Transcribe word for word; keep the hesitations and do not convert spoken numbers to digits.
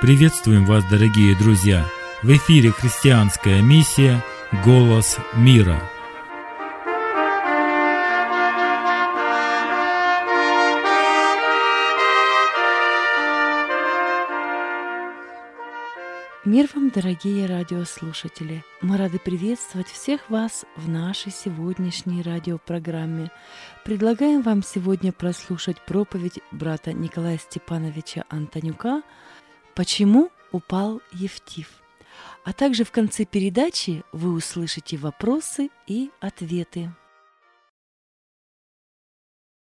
Приветствуем вас, дорогие друзья! В эфире христианская миссия «Голос мира». Мир вам, дорогие радиослушатели! Мы рады приветствовать всех вас в нашей сегодняшней радиопрограмме. Предлагаем вам сегодня прослушать проповедь брата Николая Степановича Антонюка «Почему упал Евтиф?». А также в конце передачи вы услышите вопросы и ответы.